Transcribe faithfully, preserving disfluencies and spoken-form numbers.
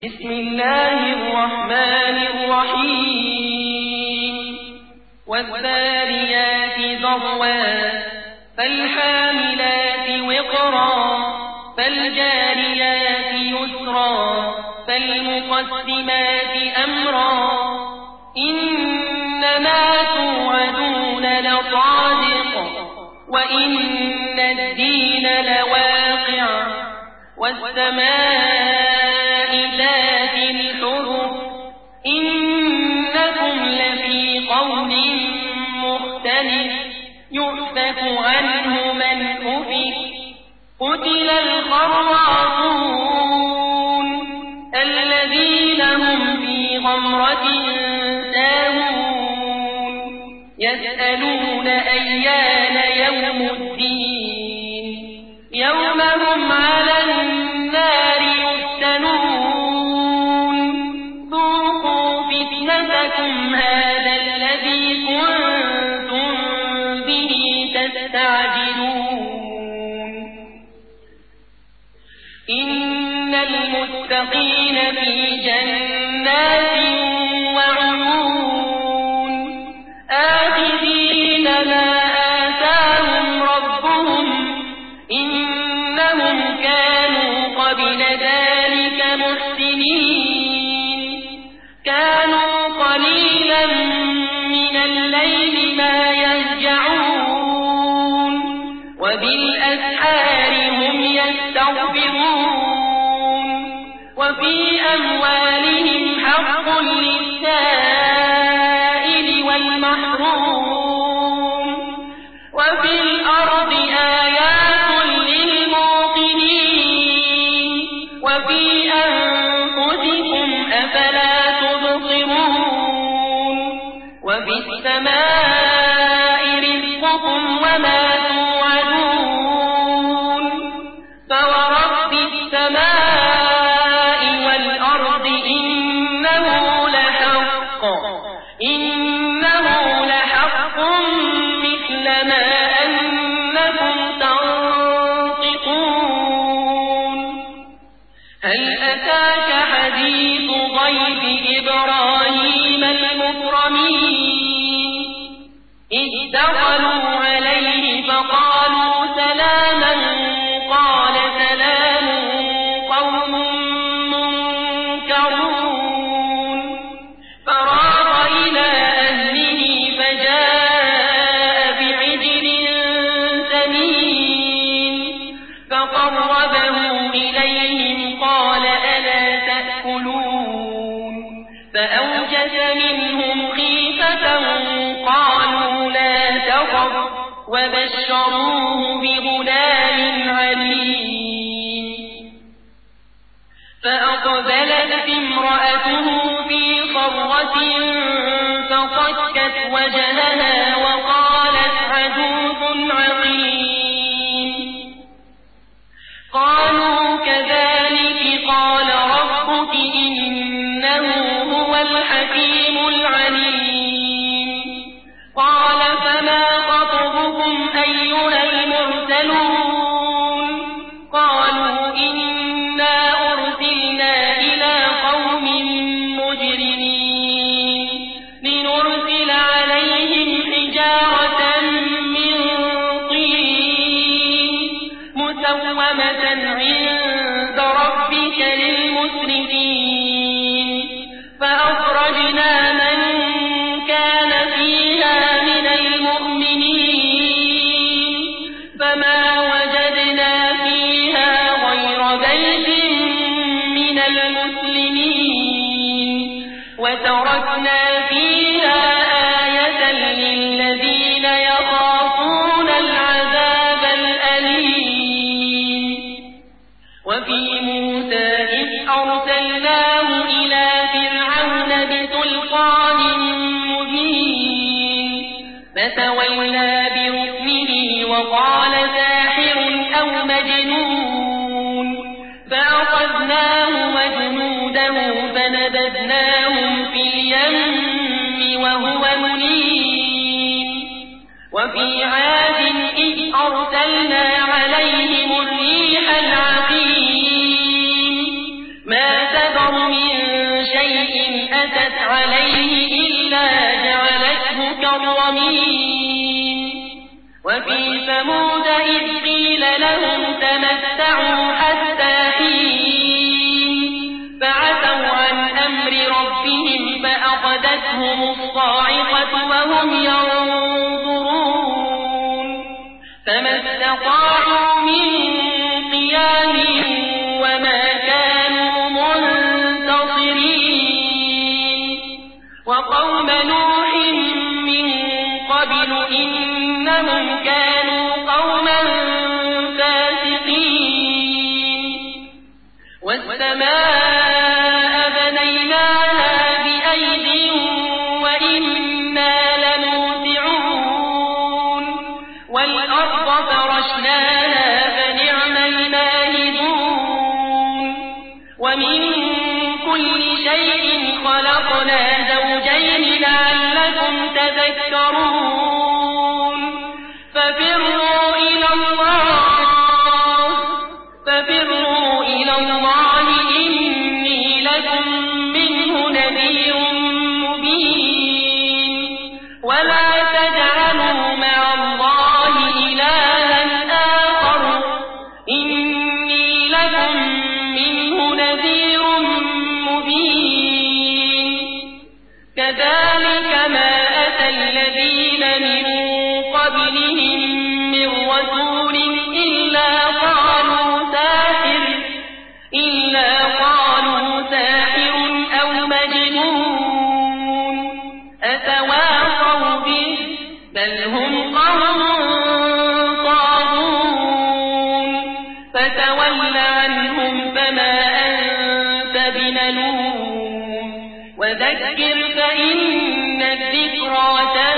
بسم الله الرحمن الرحيم والذاريات ذروا فالحاملات وقرا فالجاريات يسرا فالمقسمات أمرا إنما توعدون لصادق وإن الدين لواقع والسماء ذات الحبك إنكم لفي قول مختلف يؤفك عنه من أفك قتل الخراصون الذين هم في غمرة ساهون يسألون أيان يوم الدين يوم هم على النار يفتنون ذوقوا فتنتكم هذا الذي كنتم به تستعجلون إن المتقين في جنات وعيون آخذين ما آتاهم ربهم إنهم كانوا قبل ذلك محسنين كانوا قليلا من الليل ما يهجعون وبالأسحار هم يستغفرون وفي أموالهم حق للسائل والمحروم وفي الأرض آيات للموقنين وفي أنفسكم أفلا تبصرون وفي السماء رزقكم وما توعدون فورب السماء والأرض إنه لحق إنه لحق مثل ما أنكم تنطقون هل أتاك حديث ضيف إبراهيم المكرمين إذ دخلوا عليه فقالوا سلاما قال سلام قوم منكرون فراغ إلى أهله فجاء بعجل سمين فقربه إليهم قال ألا تأكلون فأوجس منهم خيفة قالوا لا تخف وبشروه بغلام عليم فأقبلت امرأته في صرة فصكت وجهها وقالت عجوز عقيم قالوا كذلك قال ربك إنه هو الحكيم العليم قال فما خطبكم أيها المرسلون قالوا إنا أرسلنا إلى قوم مجرمين لنرسل عليهم حجارة من طين مسومة عند ربك للمسرفين فأخرجنا من كان فيها من المؤمنين فما وجدنا فيها غير بيت من المسلمين وتركنا فيها آية للذين يخافون العذاب الأليم وفي موسى إذ أرسلناه إلى فرعون بسلطان مبين فتولى بركنه وقال ساحر أو مجنون فأخذناه وجنوده فنبذناهم في اليم وهو مليم وفي عاد إذ أرسلنا عليهم الريح العقيم ما تذر من عليه إلا جعلته كالرميم وفي ثمود إذ قيل لهم تمتعوا حتى حين فعتوا عن أمر ربهم فأخذتهم الصاعقة وهم ينظرون فما استطاعوا من قيام وما كانوا منتصرين وقوم نوح من قبل إنهم كانوا قوما فاسقين والسماء بنيناها بأيد وإنا لموسعون والأرض فرشناها فنعم الماهدون ومن كل شيء خلقنا زوجين لعلكم تذكرون ففروا إلى الله ففروا إلى الله إني لكم منه نذير مبين ولا تجعلوا مع الله إلها آخر إني لكم منه نذير مبين كذلك ما أتى الذين من قبلهم من رسول إلا قالوا ساحر إلا قالوا ساحر أو مجنون أتواصوا به بل هم قوم طاغون فتول عنهم فما أنت بملوم وذكر فإن الذكرى